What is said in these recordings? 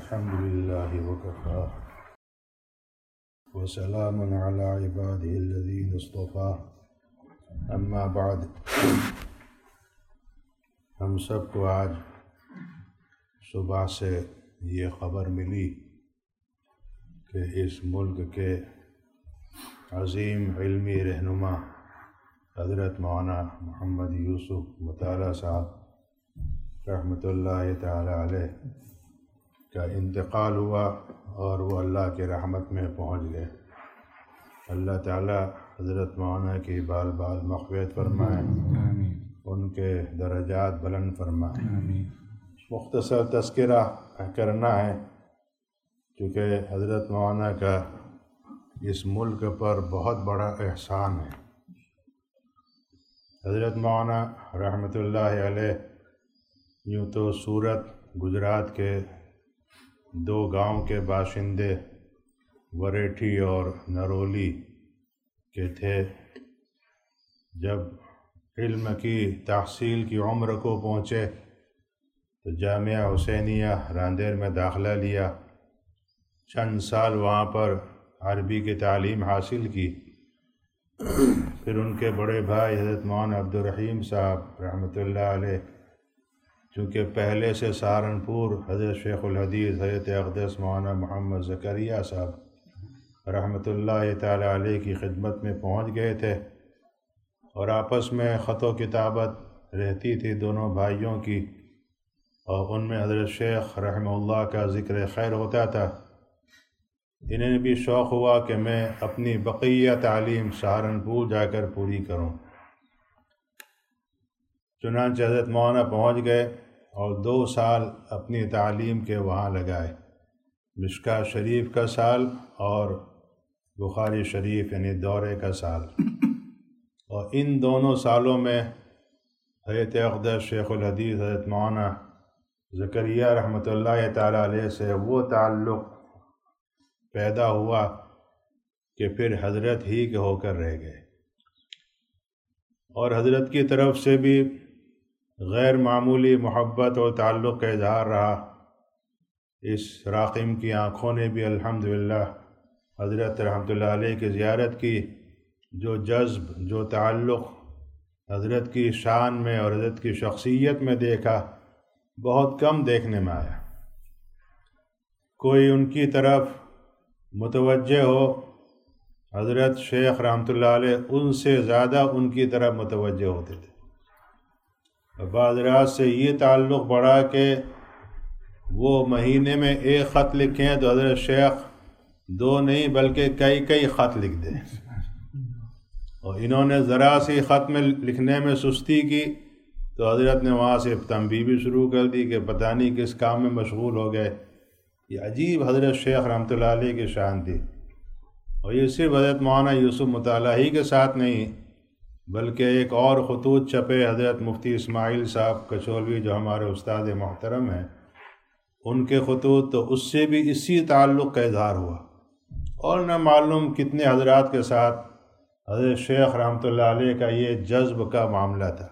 الحمد لله وكفى وسلام على عباده الذين اصطفى اما بعد۔ ہم سب کو آج صبح سے یہ خبر ملی کہ اس ملک کے عظیم علمی رہنما حضرت مولانا محمد یوسف مطالعہ صاحب رحمۃ اللہ تعالی علیہ کا انتقال ہوا اور وہ اللہ کے رحمت میں پہنچ گئے۔ اللہ تعالی حضرت مولانا کی بال بال مغفرت فرمائے، ان کے درجات بلند فرمائے۔ مختصر تذکرہ کرنا ہے کیونکہ حضرت مولانا کا اس ملک پر بہت بڑا احسان ہے۔ حضرت مولانا رحمۃ اللہ علیہ یوں تو سورت گجرات کے 2 گاؤں کے باشندے وریٹھی اور نرولی کے تھے۔ جب علم کی تحصیل کی عمر کو پہنچے تو جامعہ حسینیہ راندیر میں داخلہ لیا، چند سال وہاں پر عربی کی تعلیم حاصل کی۔ پھر ان کے بڑے بھائی حضرت مولانا عبدالرحیم صاحب رحمۃ اللہ علیہ، چونکہ پہلے سے سہارنپور حضرت شیخ الحدیث حضرت اقدس مولانا محمد زکریا صاحب رحمۃ اللہ تعالی علیہ کی خدمت میں پہنچ گئے تھے اور آپس میں خط و کتابت رہتی تھی دونوں بھائیوں کی، اور ان میں حضرت شیخ رحمہ اللہ کا ذکر خیر ہوتا تھا۔ انہیں بھی شوق ہوا کہ میں اپنی بقیہ تعلیم سہارنپور جا کر پوری کروں۔ چنانچہ حضرت مولانا پہنچ گئے اور 2 سال اپنی تعلیم کے وہاں لگائے، مشکاۃ شریف کا سال اور بخاری شریف یعنی دورے کا سال۔ اور ان دونوں سالوں میں حضرت اقدس شیخ الحدیث حضرت مولانا زکریا رحمۃ اللہ تعالی علیہ سے وہ تعلق پیدا ہوا کہ پھر حضرت ہی کے ہو کر رہ گئے، اور حضرت کی طرف سے بھی غیر معمولی محبت اور تعلق کا اظہار رہا۔ اس راقم کی آنکھوں نے بھی الحمدللہ حضرت رحمۃ اللہ علیہ کی زیارت کی۔ جو جذب، جو تعلق حضرت کی شان میں اور حضرت کی شخصیت میں دیکھا، بہت کم دیکھنے میں آیا۔ کوئی ان کی طرف متوجہ ہو، حضرت شیخ رحمۃ اللہ علیہ ان سے زیادہ ان کی طرف متوجہ ہوتے تھے۔ بعض رات سے یہ تعلق بڑھا کہ وہ مہینے میں 1 خط لکھیں تو حضرت شیخ 2 نہیں بلکہ کئی خط لکھ دیں، اور انہوں نے ذرا سی خط میں لکھنے میں سستی کی تو حضرت نے وہاں سے تنبیہ بھی شروع کر دی کہ پتہ نہیں کس کام میں مشغول ہو گئے۔ یہ عجیب حضرت شیخ رحمۃ اللہ علیہ کی شان تھی۔ اور یہ صرف حضرت مولانا یوسف مطالعہ ہی کے ساتھ نہیں بلکہ ایک اور خطوط چھپے حضرت مفتی اسماعیل صاحب کچھولوی جو ہمارے استاد محترم ہیں، ان کے خطوط، تو اس سے بھی اسی تعلق کا اظہار ہوا۔ اور نہ معلوم کتنے حضرات کے ساتھ حضرت شیخ رحمۃ اللہ علیہ کا یہ جذب کا معاملہ تھا۔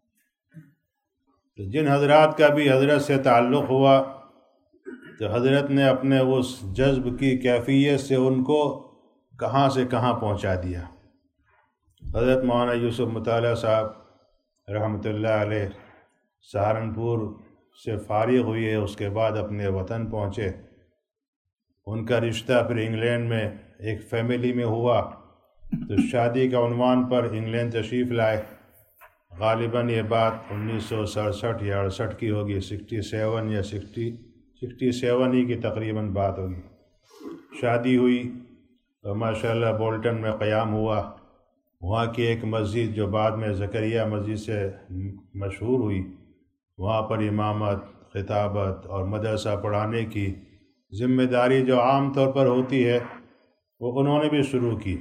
تو جن حضرات کا بھی حضرت سے تعلق ہوا تو حضرت نے اپنے اس جذب کی کیفیت سے ان کو کہاں سے کہاں پہنچا دیا۔ حضرت مولانا یوسف مطالعہ صاحب رحمۃ اللہ علیہ سہارنپور سے فارغ ہوئے، اس کے بعد اپنے وطن پہنچے۔ ان کا رشتہ پھر انگلینڈ میں ایک فیملی میں ہوا، تو شادی کا عنوان پر انگلینڈ تشریف لائے۔ غالباً یہ بات 1967 یا 68 کی ہوگی، 67 یا 67 ہی کی تقریباً بات ہوگی۔ شادی ہوئی تو ماشاءاللہ بولٹن میں قیام ہوا۔ وہاں کی ایک مسجد جو بعد میں زکریا مسجد سے مشہور ہوئی، وہاں پر امامت، خطابت اور مدرسہ پڑھانے کی ذمہ داری جو عام طور پر ہوتی ہے وہ انہوں نے بھی شروع کی۔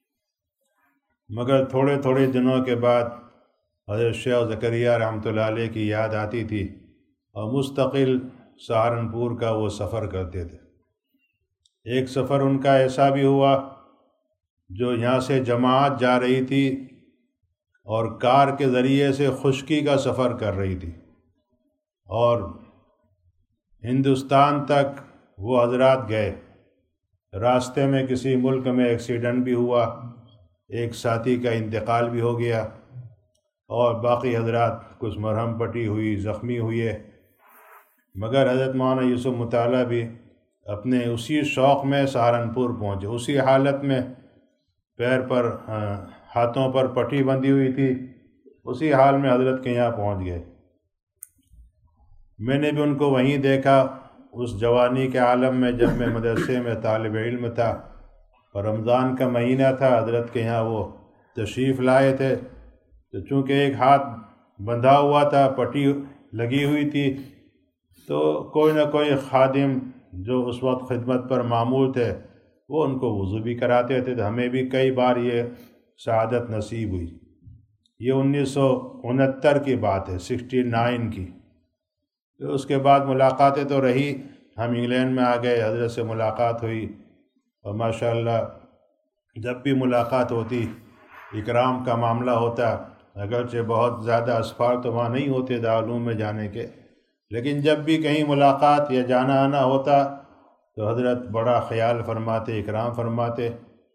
مگر تھوڑے دنوں کے بعد حضرت شیخ زکریا رحمۃ اللہ علیہ کی یاد آتی تھی اور مستقل سہارنپور کا وہ سفر کرتے تھے۔ ایک سفر ان کا ایسا بھی ہوا جو یہاں سے جماعت جا رہی تھی اور کار کے ذریعے سے خشکی کا سفر کر رہی تھی، اور ہندوستان تک وہ حضرات گئے، راستے میں کسی ملک میں ایکسیڈنٹ بھی ہوا، ایک ساتھی کا انتقال بھی ہو گیا، اور باقی حضرات کچھ مرہم پٹی ہوئی، زخمی ہوئے، مگر حضرت مولانا یوسف مطالعہ بھی اپنے اسی شوق میں سہارنپور پہنچے، اسی حالت میں پیر پر ہاتھوں پر پٹی بندھی ہوئی تھی، اسی حال میں حضرت کے یہاں پہنچ گئے۔ میں نے بھی ان کو وہیں دیکھا اس جوانی کے عالم میں، جب میں مدرسے میں طالب علم تھا اور رمضان کا مہینہ تھا، حضرت کے یہاں وہ تشریف لائے تھے، تو چونکہ ایک ہاتھ بندھا ہوا تھا، پٹی لگی ہوئی تھی، تو کوئی نہ کوئی خادم جو اس وقت خدمت پر مامور تھے وہ ان کو وضو بھی کراتے تھے، تو ہمیں بھی کئی بار یہ سعادت نصیب ہوئی۔ یہ 1969 کی بات ہے، 69 کی۔ تو اس کے بعد ملاقاتیں تو رہی، ہم انگلینڈ میں آ گئے، حضرت سے ملاقات ہوئی، اور ماشاءاللہ جب بھی ملاقات ہوتی اکرام کا معاملہ ہوتا، اگرچہ بہت زیادہ اسفار تو وہاں نہیں ہوتے دارالعلوم میں جانے کے، لیکن جب بھی کہیں ملاقات یا جانا آنا ہوتا تو حضرت بڑا خیال فرماتے، اکرام فرماتے۔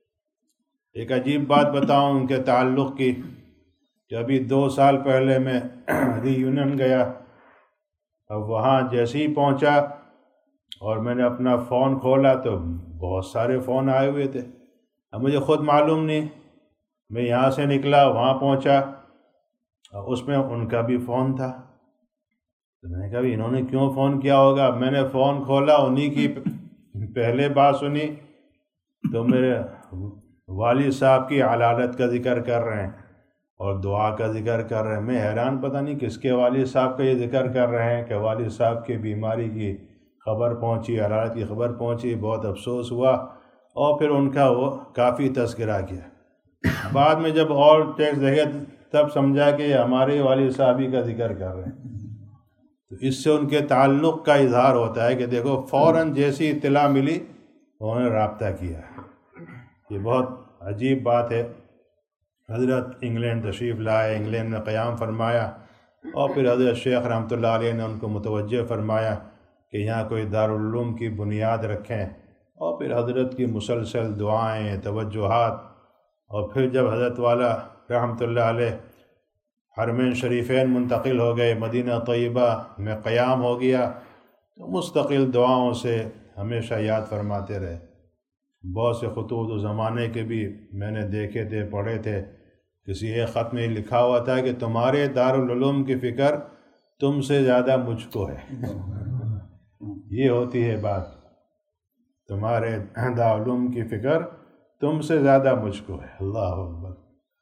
ایک عجیب بات بتاؤں ان کے تعلق کی، کہ ابھی 2 سال پہلے میں ری یونین گیا، اب وہاں جیسے ہی پہنچا اور میں نے اپنا فون کھولا تو بہت سارے فون آئے ہوئے تھے، اب مجھے خود معلوم نہیں، میں یہاں سے نکلا وہاں پہنچا، اس میں ان کا بھی فون تھا، تو میں نے کہا انہوں نے کیوں فون کیا ہوگا؟ میں نے فون کھولا، انہی کی پہلے بات سنی تو میرے والد صاحب کی علالت کا ذکر کر رہے ہیں اور دعا کا ذکر کر رہے ہیں۔ میں حیران، پتہ نہیں کس کے والد صاحب کا یہ ذکر کر رہے ہیں کہ والد صاحب کی بیماری کی خبر پہنچی، علالت کی خبر پہنچی، بہت افسوس ہوا، اور پھر ان کا وہ کافی تذکرہ کیا۔ بعد میں جب اور ٹیکسٹ دیکھے تب سمجھا کہ یہ ہمارے والد صاحب ہی کا ذکر کر رہے ہیں، تو اس سے ان کے تعلق کا اظہار ہوتا ہے کہ دیکھو فوراً جیسی اطلاع ملی انہوں نے رابطہ کیا۔ یہ بہت عجیب بات ہے۔ حضرت انگلینڈ تشریف لائے، انگلینڈ میں قیام فرمایا، اور پھر حضرت شیخ رحمۃ اللہ علیہ نے ان کو متوجہ فرمایا کہ یہاں کوئی دارالعلوم کی بنیاد رکھیں، اور پھر حضرت کی مسلسل دعائیں، توجہات، اور پھر جب حضرت والا رحمۃ اللہ علیہ حرمین شریفین منتقل ہو گئے، مدینہ طیبہ میں قیام ہو گیا، تو مستقل دعاؤں سے ہمیشہ یاد فرماتے رہے۔ بہت سے خطوط اس زمانے کے بھی میں نے دیکھے تھے، پڑھے تھے، کسی ایک خط میں لکھا ہوا تھا کہ تمہارے دارالعلوم کی فکر تم سے زیادہ مجھ کو ہے۔ یہ ہوتی ہے بات، تمہارے دارالعلوم کی فکر تم سے زیادہ مجھ کو ہے۔ اللہ اکبر۔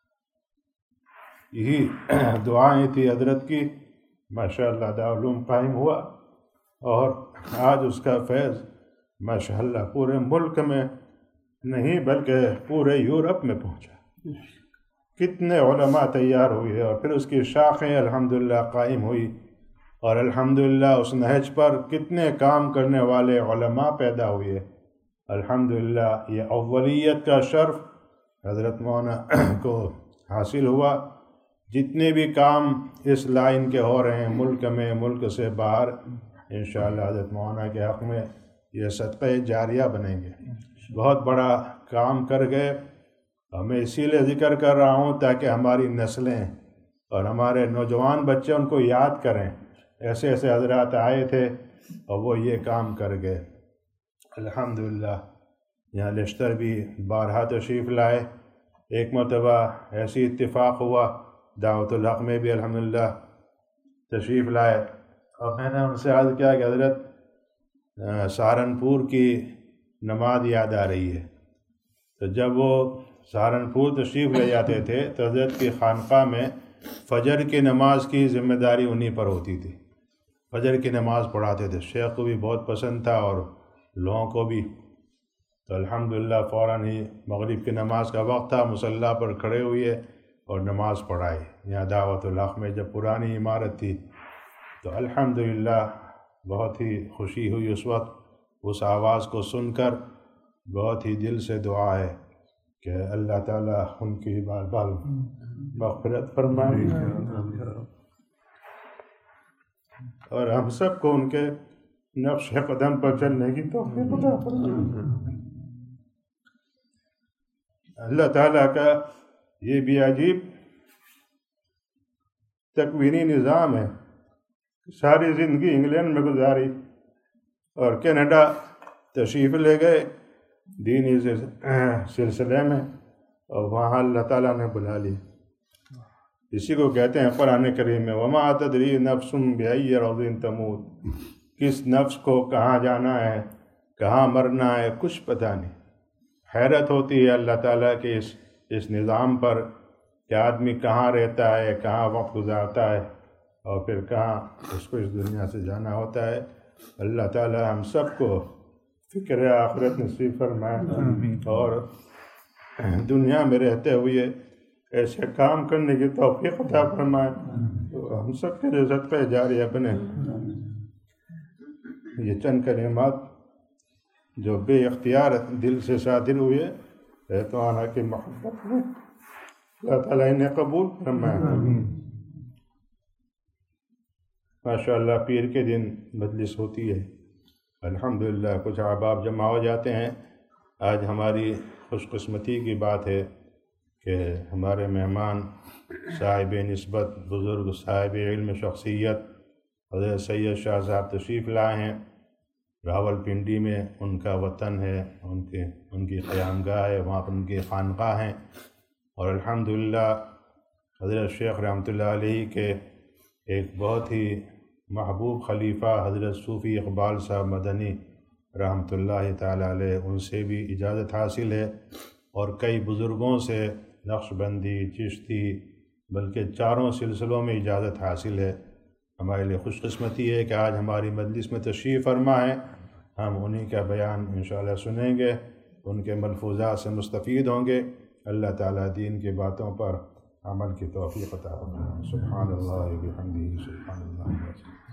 یہی دعائیں تھی حضرت کی، ماشاءاللہ دارالعلوم قائم ہوا، اور آج اس کا فیض ماشاءاللہ پورے ملک میں نہیں بلکہ پورے یورپ میں پہنچا۔ کتنے علماء تیار ہوئے، اور پھر اس کی شاخیں الحمدللہ قائم ہوئی، اور الحمدللہ اس نہج پر کتنے کام کرنے والے علماء پیدا ہوئے۔ الحمدللہ یہ اولیت کا شرف حضرت مولانا کو حاصل ہوا۔ جتنے بھی کام اس لائن کے ہو رہے ہیں ملک میں، ملک سے باہر، انشاءاللہ حضرت مولانا کے حق میں یہ صدقہ جاریہ بنیں گے۔ بہت بڑا کام کر گئے، اور میں اسی لیے ذکر کر رہا ہوں تاکہ ہماری نسلیں اور ہمارے نوجوان بچے ان کو یاد کریں، ایسے ایسے حضرات آئے تھے اور وہ یہ کام کر گئے۔ الحمدللہ یہاں لشتر بھی بارہا تشریف لائے، ایک مرتبہ ایسی اتفاق ہوا دعوت الحق میں بھی الحمدللہ تشریف لائے، اور میں نے ان سے عرض کیا کہ حضرت سہارنپور کی نماز یاد آ رہی ہے۔ تو جب وہ سہارنپور تشریف لے جاتے تھے تو حضرت کی خانقاہ میں فجر کی نماز کی ذمہ داری انہی پر ہوتی تھی، فجر کی نماز پڑھاتے تھے۔ شیخ کو بھی بہت پسند تھا اور لوگوں کو بھی، تو الحمدللہ فوراً ہی مغرب کی نماز کا وقت تھا، مصلی پر کھڑے ہوئے اور نماز پڑھائی۔ یہاں دعوت الحق میں جب پرانی عمارت تھی، تو الحمدللہ بہت ہی خوشی ہوئی اس وقت اس آواز کو سن کر۔ بہت ہی دل سے دعا ہے کہ اللہ تعالیٰ ان کی بار بار مغفرت فرمائے، اور ہم سب کو ان کے نقش قدم پر چلنے کی توفیق عطا فرمائے۔ اللہ تعالیٰ کا یہ بھی عجیب تکوینی نظام ہے، ساری زندگی انگلینڈ میں گزاری اور کینیڈا تشریف لے گئے دینی سلسلے میں، اور وہاں اللہ تعالیٰ نے بلا لی۔ اسی کو کہتے ہیں قرآن کریم میں وَمَا تَدْرِي نَفْسٌ بِأَيِّ أَرْضٍ تَمُوتُ، کس نفس کو کہاں جانا ہے، کہاں مرنا ہے، کچھ پتہ نہیں۔ حیرت ہوتی ہے اللہ تعالیٰ کے اس نظام پر کہ آدمی کہاں رہتا ہے، کہاں وقت گزارتا ہے، اور پھر کہاں اس کو اس دنیا سے جانا ہوتا ہے۔ اللہ تعالیٰ ہم سب کو فکر آخرت نصیب فرمائے اور دنیا میں رہتے ہوئے ایسے کام کرنے کی توفیق عطا فرمائے تو ہم سب کے لیے صدقہ جاریہ بنے۔ یہ چند کلمات جو بے اختیار دل سے صادر ہوئے ہے تو آنا کی محبت میں اللہ تعالیٰ انہیں قبول فرمائے۔ ماشاء اللہ پیر کے دن مجلس ہوتی ہے، الحمدللہ کچھ احباب جمع ہو جاتے ہیں۔ آج ہماری خوش قسمتی کی بات ہے کہ ہمارے مہمان صاحب نسبت بزرگ صاحب علم شخصیت حضرت سید شاہ صاحب تشریف لائے ہیں۔ راول پنڈی میں ان کا وطن ہے، ان کی قیامگاہ ہے، وہاں پر ان کی خانقاہ ہیں، اور الحمدللہ حضرت شیخ رحمۃ اللہ علیہ کے ایک بہت ہی محبوب خلیفہ حضرت صوفی اقبال صاحب مدنی رحمۃ اللہ تعالی علیہ، ان سے بھی اجازت حاصل ہے، اور کئی بزرگوں سے نقش بندی چشتی بلکہ چاروں سلسلوں میں اجازت حاصل ہے۔ ہمارے لیے خوش قسمتی ہے کہ آج ہماری مجلس میں تشریف فرما ہے، ہم انہی کا بیان انشاءاللہ سنیں گے، ان کے ملفوظات سے مستفید ہوں گے۔ اللہ تعالیٰ دین کی باتوں پر عمل کی توفیق عطا فرمائے۔ سبحان اللہ و بحمدہ، سبحان اللہ۔